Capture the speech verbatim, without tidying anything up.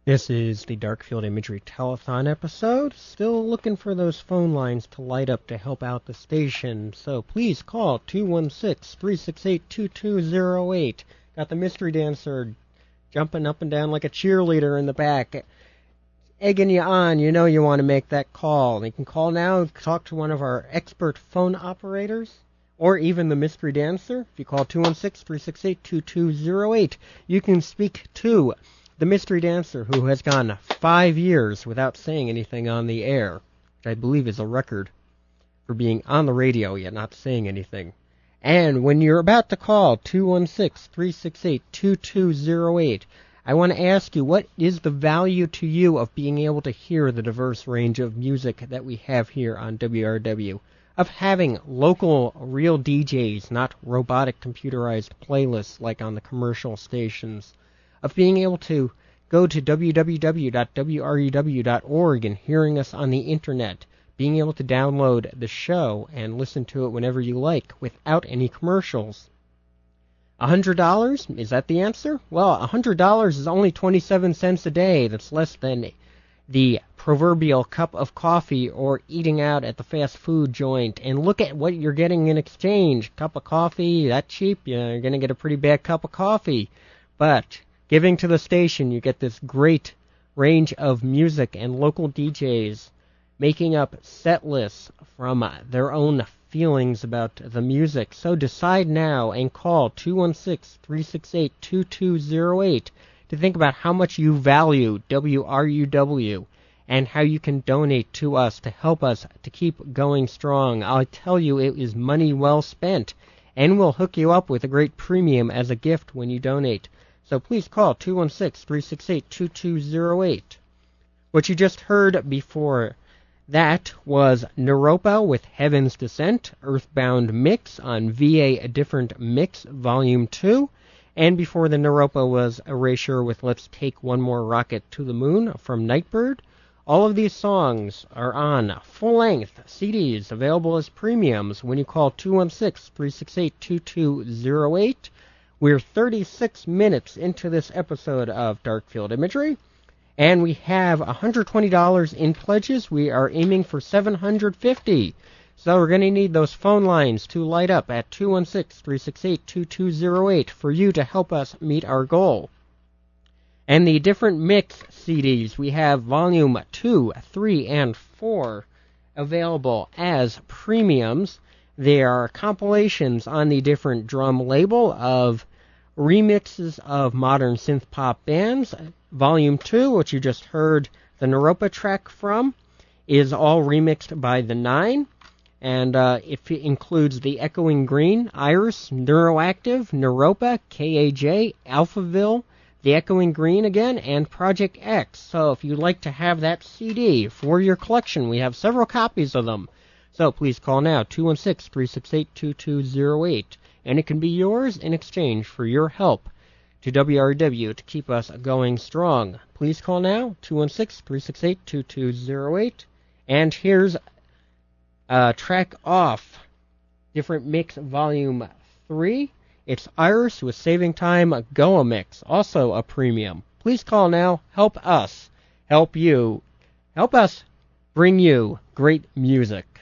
This is the Darkfield Imagery Telethon episode. Still looking for those phone lines to light up to help out the station. So please call two one six, three six eight, two two zero eight. Got the mystery dancer jumping up and down like a cheerleader in the back, egging you on. You know you want to make that call. You can call now, talk to one of our expert phone operators, or even the mystery dancer. If you call two one six, three six eight, two two zero eight, you can speak to the mystery dancer, who has gone five years without saying anything on the air, which I believe is a record for being on the radio yet not saying anything. And when you're about to call two one six, three six eight, two two zero eight, I want to ask you, what is the value to you of being able to hear the diverse range of music that we have here on W R W? Of having local, real D Js, not robotic computerized playlists like on the commercial stations? Of being able to go to w w w dot w r u w dot org and hearing us on the internet, being able to download the show and listen to it whenever you like without any commercials. one hundred dollars? Is that the answer? Well, one hundred dollars is only twenty-seven cents a day. That's less than the proverbial cup of coffee or eating out at the fast food joint. And look at what you're getting in exchange. Cup of coffee, that cheap? You're going to get a pretty bad cup of coffee. But giving to the station, you get this great range of music and local D Js making up set lists from their own feelings about the music. So decide now and call two one six, three six eight, two two zero eight to think about how much you value W R U W and how you can donate to us to help us to keep going strong. I'll tell you, it is money well spent, and we'll hook you up with a great premium as a gift when you donate. So please call two one six, three six eight, two two zero eight. What you just heard before that was Naropa with Heaven's Descent, Earthbound Mix on V A A Different Mix, Volume two. And before the Naropa was Erasure with Let's Take One More Rocket to the Moon from Nightbird. All of these songs are on full-length C Ds available as premiums when you call two one six, three six eight, two two zero eight. We're thirty-six minutes into this episode of Darkfield Imagery, and we have one hundred twenty dollars in pledges. We are aiming for seven hundred fifty dollars. So we're going to need those phone lines to light up at two one six, three six eight, two two zero eight for you to help us meet our goal. And the different mix C Ds, we have Volume two, three, and four available as premiums. There are compilations on the different drum label of remixes of modern synth pop bands. Volume two, which you just heard the Naropa track from, is all remixed by the Nine, and uh, it includes the Echoing Green, Iris, Neuroactive, Naropa, K A J, Alphaville, the Echoing Green again, and Project X. So if you'd like to have that C D for your collection, we have several copies of them. So please call now, two one six, three six eight, two two zero eight. And it can be yours in exchange for your help to W R W to keep us going strong. Please call now, two one six, three six eight, two two zero eight. And here's uh, track off, Different Mix Volume three. It's Iris with Saving Time Goa Mix, also a premium. Please call now, help us, help you, help us bring you great music.